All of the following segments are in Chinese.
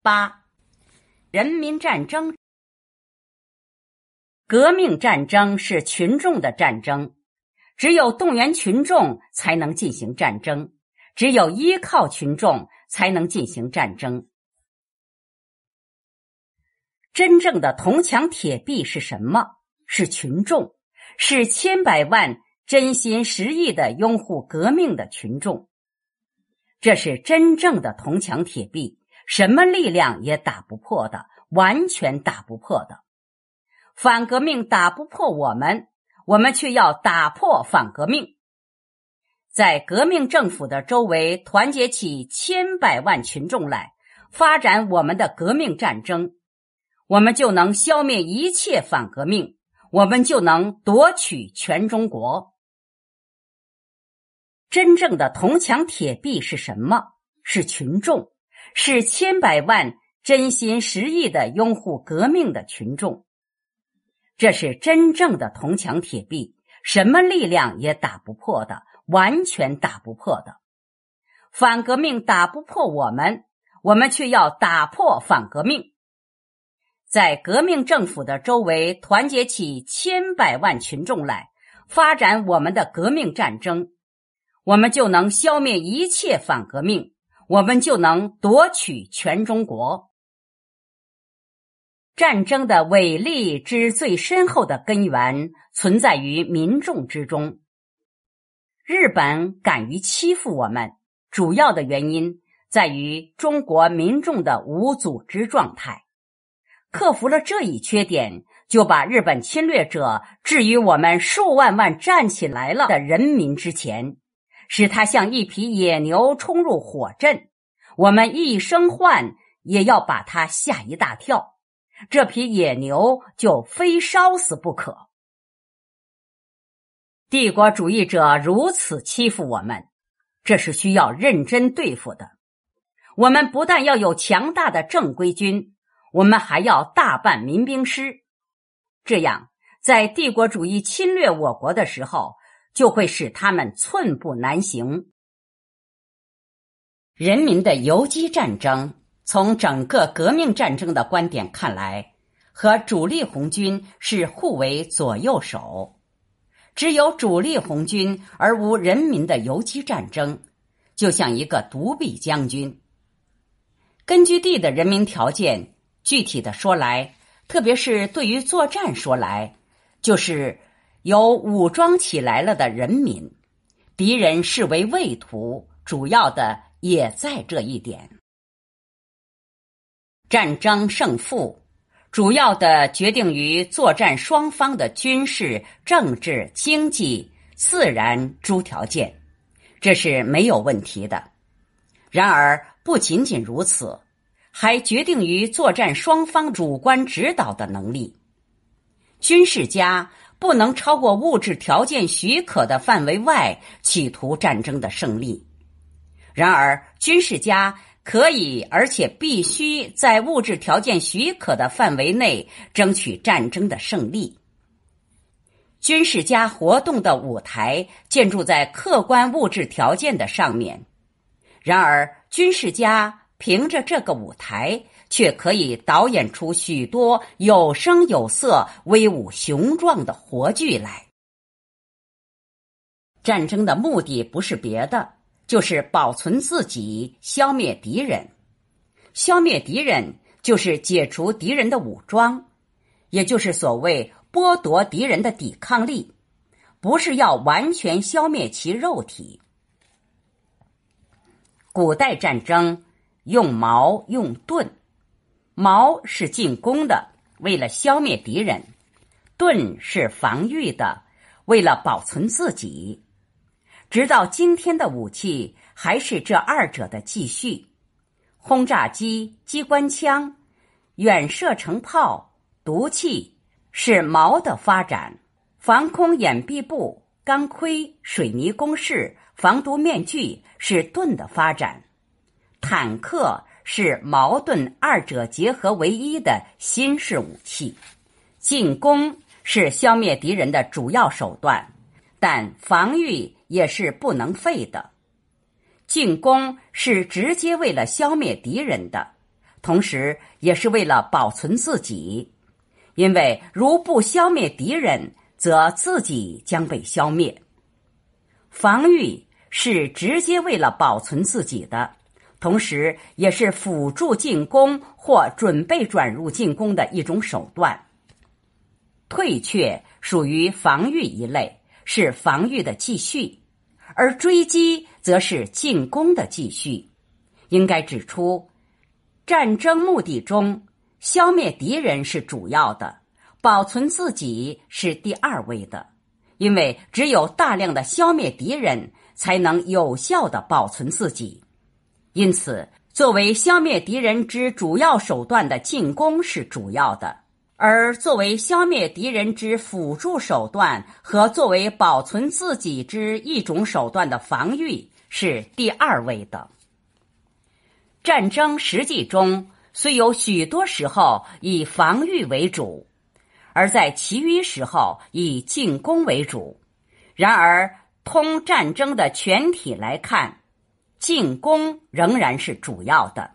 8. 人民战争。革命战争是群众的战争，只有动员群众才能进行战争，只有依靠群众才能进行战争。真正的铜墙铁壁是什么？是群众，是千百万真心实意的拥护革命的群众。这是真正的铜墙铁壁，什么力量也打不破的，完全打不破的。反革命打不破我们却要打破反革命。在革命政府的周围团结起千百万群众来，发展我们的革命战争，我们就能消灭一切反革命，我们就能夺取全中国。真正的铜墙铁壁是什么？是群众，是千百万真心实意的拥护革命的群众。这是真正的铜墙铁壁，什么力量也打不破的，完全打不破的。反革命打不破我们却要打破反革命。在革命政府的周围团结起千百万群众来，发展我们的革命战争，我们就能消灭一切反革命，我们就能夺取全中国。战争的伟力之最深厚的根源存在于民众之中。日本敢于欺负我们，主要的原因在于中国民众的无组织状态。克服了这一缺点，就把日本侵略者置于我们数万万站起来了的人民之前，使他像一匹野牛冲入火阵，我们一声唤也要把他吓一大跳，这匹野牛就非烧死不可。帝国主义者如此欺负我们，这是需要认真对付的。我们不但要有强大的正规军，我们还要大办民兵师，这样在帝国主义侵略我国的时候，就会使他们寸步难行。人民的游击战争，从整个革命战争的观点看来，和主力红军是互为左右手。只有主力红军而无人民的游击战争，就像一个独臂将军。根据地的人民条件，具体的说来，特别是对于作战说来，就是有武装起来了的人民，敌人视为畏途，主要的也在这一点。战争胜负主要的决定于作战双方的军事、政治、经济、自然诸条件，这是没有问题的。然而不仅仅如此，还决定于作战双方主观指导的能力。军事家不能超过物质条件许可的范围外企图战争的胜利。然而军事家可以而且必须在物质条件许可的范围内争取战争的胜利。军事家活动的舞台建筑在客观物质条件的上面，然而军事家凭着这个舞台，却可以导演出许多有声有色、威武雄壮的活剧来。战争的目的不是别的，就是保存自己，消灭敌人。消灭敌人就是解除敌人的武装，也就是所谓剥夺敌人的抵抗力，不是要完全消灭其肉体。古代战争用矛用盾，矛是进攻的，为了消灭敌人；盾是防御的，为了保存自己。直到今天的武器还是这二者的继续。轰炸机、机关枪、远射程炮、毒气是矛的发展，防空掩蔽布、钢盔、水泥工事、防毒面具是盾的发展。坦克是矛盾二者结合为一的新式武器。进攻是消灭敌人的主要手段，但防御也是不能废的。进攻是直接为了消灭敌人的， 同时也是为了保存自己。因为如不消灭敌人，则自己将被消灭。防御是直接为了保存自己的，同时也是辅助进攻或准备转入进攻的一种手段。退却属于防御一类，是防御的继续，而追击则是进攻的继续。应该指出，战争目的中，消灭敌人是主要的，保存自己是第二位的，因为只有大量的消灭敌人，才能有效地保存自己。因此，作为消灭敌人之主要手段的进攻是主要的，而作为消灭敌人之辅助手段和作为保存自己之一种手段的防御是第二位的。战争实际中虽有许多时候以防御为主，而在其余时候以进攻为主，然而通战争的全体来看，进攻仍然是主要的。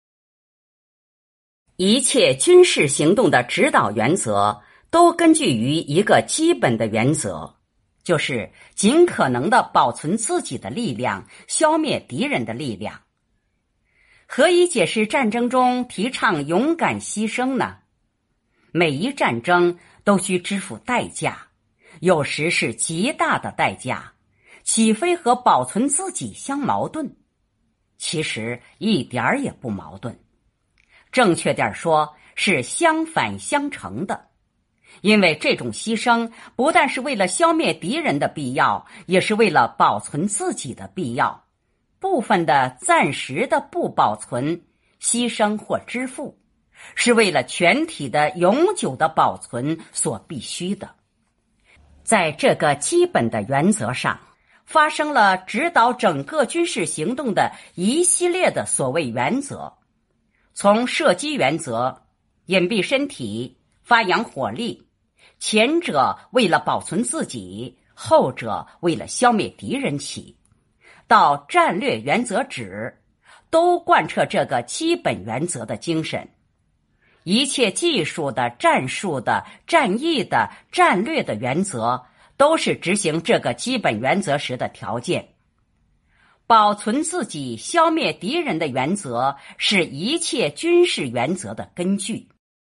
一切军事行动的指导原则都根据于一个基本的原则，就是尽可能地保存自己的力量，消灭敌人的力量。何以解释战争中提倡勇敢牺牲呢？每一战争都需支付代价，有时是极大的代价，岂非和保存自己相矛盾？其实一点儿也不矛盾，正确点说是相反相成的。因为这种牺牲不但是为了消灭敌人的必要，也是为了保存自己的必要。部分的暂时的不保存、牺牲或支付，是为了全体的永久的保存所必须的。在这个基本的原则上，发生了指导整个军事行动的一系列的所谓原则，从射击原则、隐蔽身体、发扬火力，前者为了保存自己，后者为了消灭敌人起，到战略原则旨，都贯彻这个基本原则的精神。一切技术的、战术的、战役的、战略的原则，都是执行这个基本原则时的条件。保存自己、消灭敌人的原则，是一切军事原则的根据。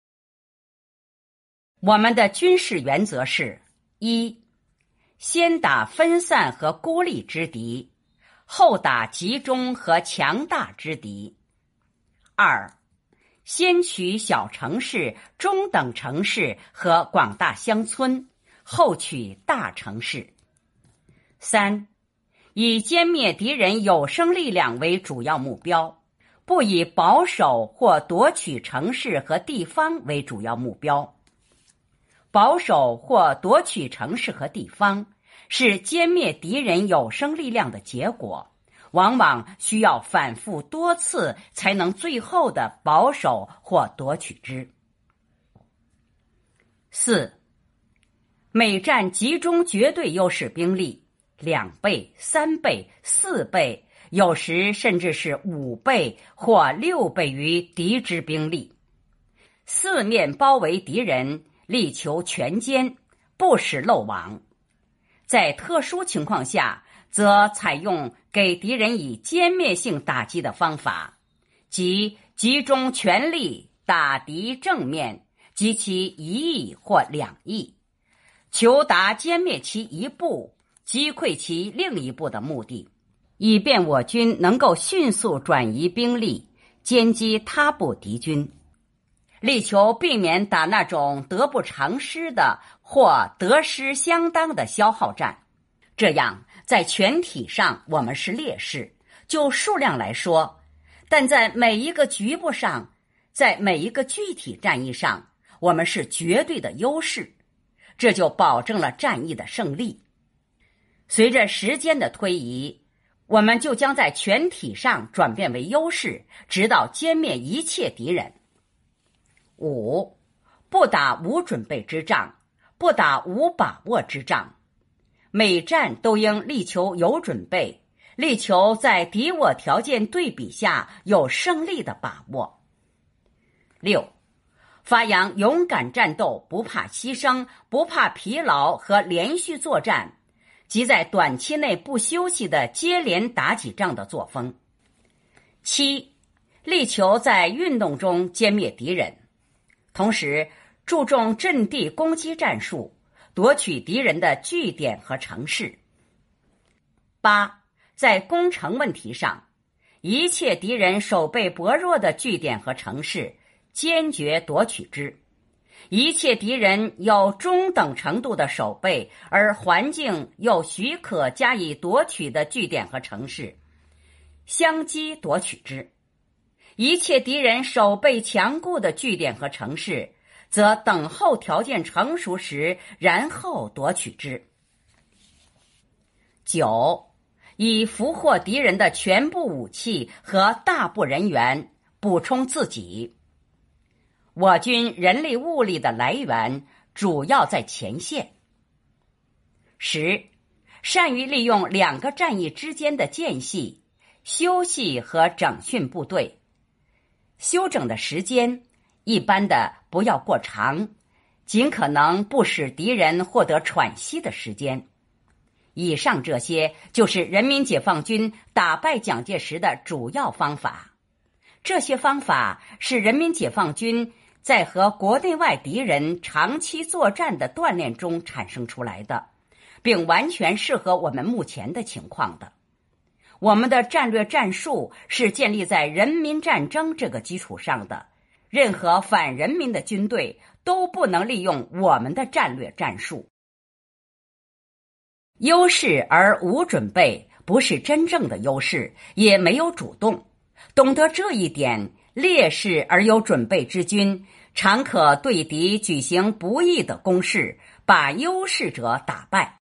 我们的军事原则是：一、先打分散和孤立之敌，后打集中和强大之敌。二、先取小城市、中等城市和广大乡村，后取大城市。三、以歼灭敌人有生力量为主要目标，不以保守或夺取城市和地方为主要目标。保守或夺取城市和地方是歼灭敌人有生力量的结果，往往需要反复多次才能最后的保守或夺取之。四、每战集中绝对优势兵力2倍、3倍、4倍，有时甚至是5倍或6倍于敌之兵力，四面包围敌人，力求全歼，不使漏网。在特殊情况下，则采用给敌人以歼灭性打击的方法，即集中全力打敌正面及其一翼或两翼，求达歼灭其一部、击溃其另一部的目的，以便我军能够迅速转移兵力，歼击他部敌军，力求避免打那种得不偿失的或得失相当的消耗战。这样在全体上我们是劣势，就数量来说，但在每一个局部上，在每一个具体战役上，我们是绝对的优势，这就保证了战役的胜利。随着时间的推移，我们就将在全体上转变为优势，直到歼灭一切敌人。五、不打无准备之仗，不打无把握之仗。每战都应力求有准备，力求在敌我条件对比下有胜利的把握。 6. 发扬勇敢战斗、不怕牺牲、不怕疲劳和连续作战，即在短期内不休息的接连打几仗的作风。7. 力求在运动中歼灭敌人，同时注重阵地攻击战术，夺取敌人的据点和城市。8. 在攻城问题上，一切敌人守备薄弱的据点和城市，坚决夺取之；一切敌人有中等程度的守备，而环境又许可加以夺取的据点和城市，相机夺取之；一切敌人守备强固的据点和城市，则等候条件成熟时，然后夺取之。9. 以俘获敌人的全部武器和大部人员，补充自己。我军人力物力的来源主要在前线。10. 善于利用2个战役之间的间隙，休息和整训部队。休整的时间一般的不要过长，尽可能不使敌人获得喘息的时间。以上这些就是人民解放军打败蒋介石的主要方法。这些方法是人民解放军在和国内外敌人长期作战的锻炼中产生出来的，并完全适合我们目前的情况的。我们的战略战术是建立在人民战争这个基础上的，任何反人民的军队都不能利用我们的战略战术。优势而无准备不是真正的优势，也没有主动。懂得这一点，劣势而有准备之军常可对敌举行不义的攻势，把优势者打败。